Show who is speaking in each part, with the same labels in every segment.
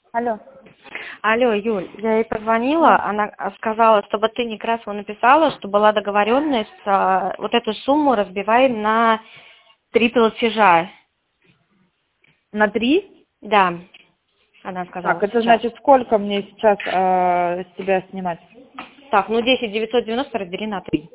Speaker 1: Алло.
Speaker 2: Алло, Юль, я ей позвонила, она сказала, чтобы ты Некрасову написала, что была договоренность, вот эту сумму разбиваем на 3 платежа.
Speaker 1: На 3?
Speaker 2: Да, она сказала
Speaker 1: Так, это
Speaker 2: сейчас.
Speaker 1: значит, сколько мне сейчас с тебя снимать?
Speaker 2: Так, ну 10 990 раздели на 3.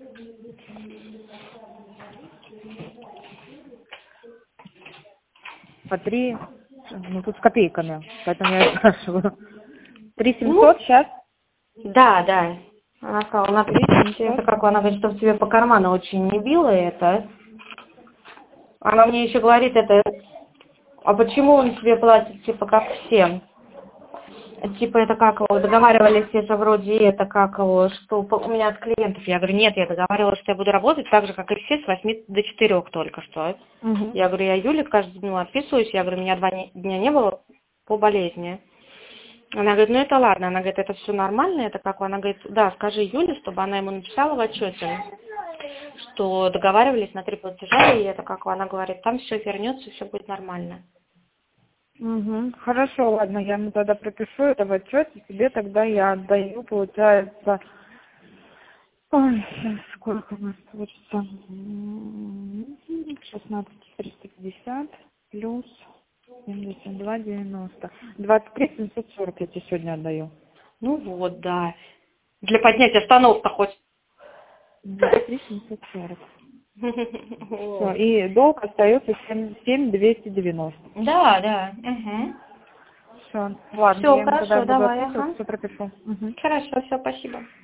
Speaker 1: По 3, ну тут с копейками, поэтому я и спрашиваю. 3
Speaker 2: Ну,
Speaker 1: 700 сейчас?
Speaker 2: да, да. Она сказала, на 3,
Speaker 1: 700.
Speaker 2: это как она говорит, чтобы тебе по карману очень не било это. Она мне еще говорит это, а почему он тебе платит, типа, как всем? Типа, это как его, договаривались, это вроде, это как его, что у меня от клиентов. Я говорю, нет, я договаривалась, что я буду работать так же, как и все, с 8 до 4 только что.
Speaker 1: Угу.
Speaker 2: Я говорю, я Юле каждый день отписываюсь, я говорю, меня 2 дня не было по болезни. Она говорит, ну это ладно, она говорит, это все нормально, это как, она говорит, да, скажи Юле, чтобы она ему написала в отчете, что договаривались на 3 платежа, и это как она говорит, там все вернется, все будет нормально.
Speaker 1: Угу. Хорошо, ладно, я ему тогда пропишу это в отчете, тебе тогда я отдаю, получается, ой, сейчас сколько у нас получится, 16 350 плюс 72 90, 23 740 я тебе сегодня отдаю.
Speaker 2: Ну вот, да. Для поднятия остановок-то хоть.
Speaker 1: 23 740. Все,
Speaker 2: Вот.
Speaker 1: и долг остается 7 290.
Speaker 2: Да, да. Угу.
Speaker 1: Все, ладно,
Speaker 2: Все,
Speaker 1: я ему тогда
Speaker 2: хорошо,
Speaker 1: буду
Speaker 2: давай,
Speaker 1: отписывать,
Speaker 2: ага.
Speaker 1: все пропишу. Мгм.
Speaker 2: Хорошо, все, спасибо.